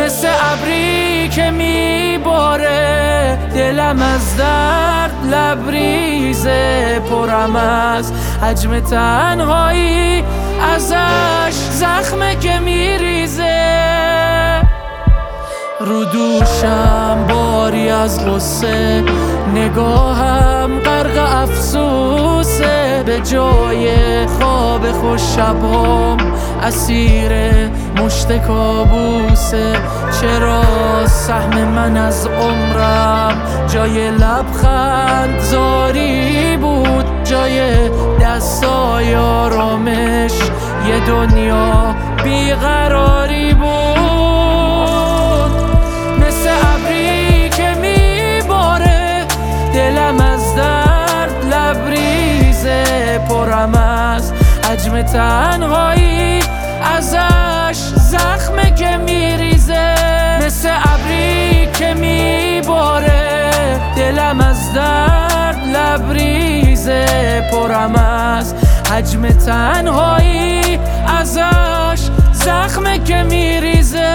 مثل ابری که میباره، دلم از درد لبریزه، پرم از حجم تنهایی، ازش زخمه که میریزه. رو دوشم باری از غصه، نگاهم غرق افسوسه، به جای خواب خوش شبام اسیر مشت کابوسه. چرا سهم من از عمرم جای لبخند زاری بود، جای دستای آرامش یه دنیا بیقراری بود. مثل ابری که میباره، دلم از درد لبریزه، پرم از حجم تنهایی، ازش زخمه که میریزه. مثل ابری که میباره، دلم از درد لبریزه، پرم از حجم تنهایی، ازش زخمه که میریزه.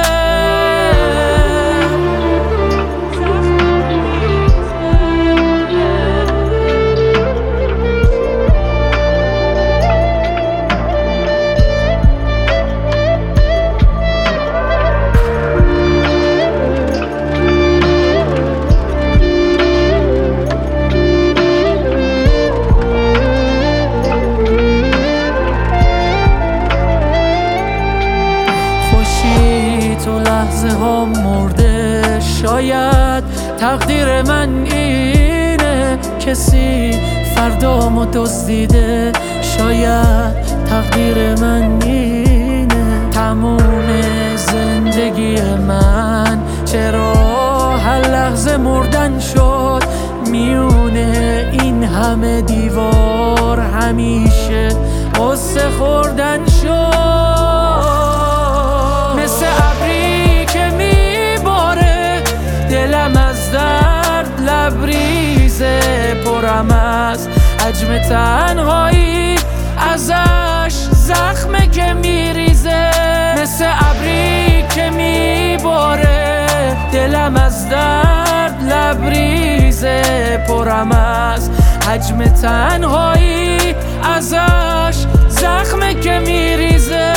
تو لحظه ها مرده، شاید تقدیر من اینه، کسی فردامو دزدیده، شاید تقدیر من اینه. تموم زندگی من چرا هر لحظه مردن شد، میونه این همه دیوار همیشه قصه خوردن شد. مثل ابری که میباره، دلم از درد لبریزه، پرم از حجم تنهایی، ازش زخمه که میریزه. مثل ابری که میباره، دلم از درد لبریزه، پرم از حجم تنهایی، ازش زخمه که میریزه.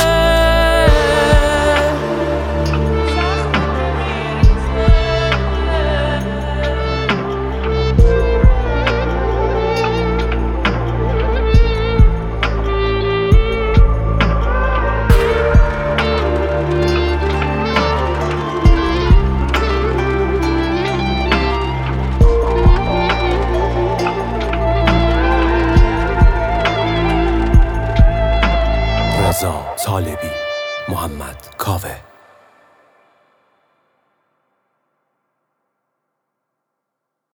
رضا طالبی، محمد کاوه.